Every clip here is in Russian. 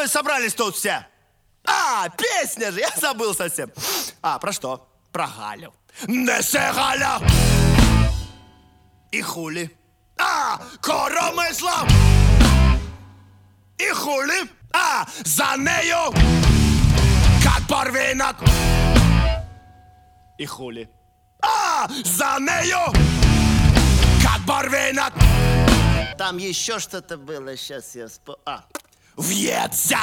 мы собрались тут все? Песня же, я забыл совсем. Про что? Про Галю. Несе Галя! И хули? Коромисла! И хули? За нею! Как барвинок! И хули? За нею! Как барвинок! Там еще что-то было, сейчас я въедься!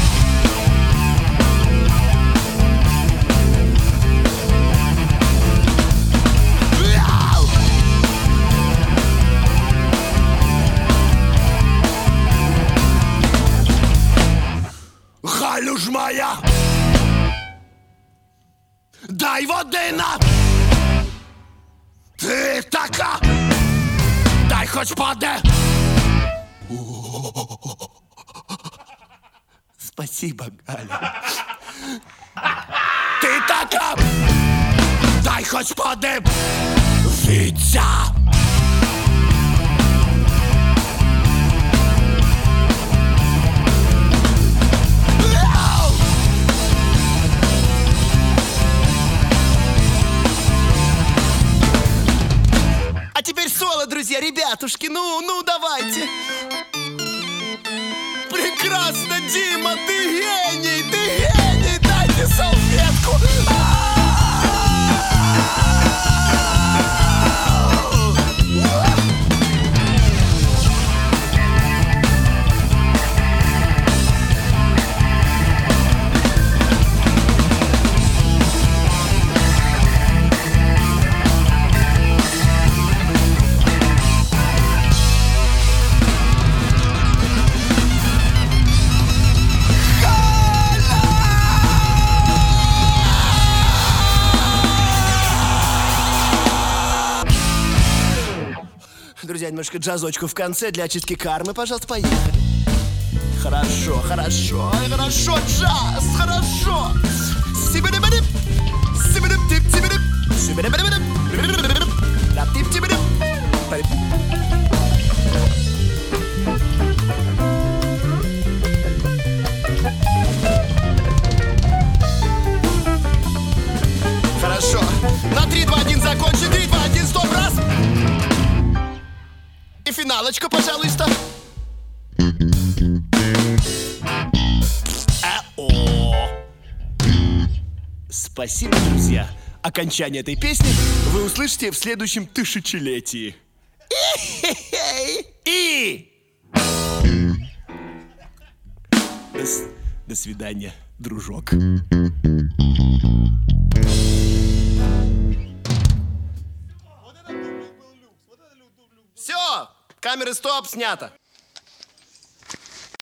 Галю ж моя, дай води на. Ти така, дай хоч паде. Спасибо, Галя. Ти така, дай хоч паде. Віця. А теперь соло, друзья, ребятушки, ну давайте. Прекрасно, Дима, ты гений, дайте салфетку. Друзья, немножко джазочку в конце для очистки кармы. Пожалуйста, поехали. Хорошо, джаз, хорошо. Хорошо. На 3, 2, 1 закончи. 3, 2, 1, стоп, раз. И финалочка, пожалуйста. Спасибо, друзья. Окончание этой песни вы услышите в следующем тысячелетии. До свидания, дружок. Все, камеры стоп, снято.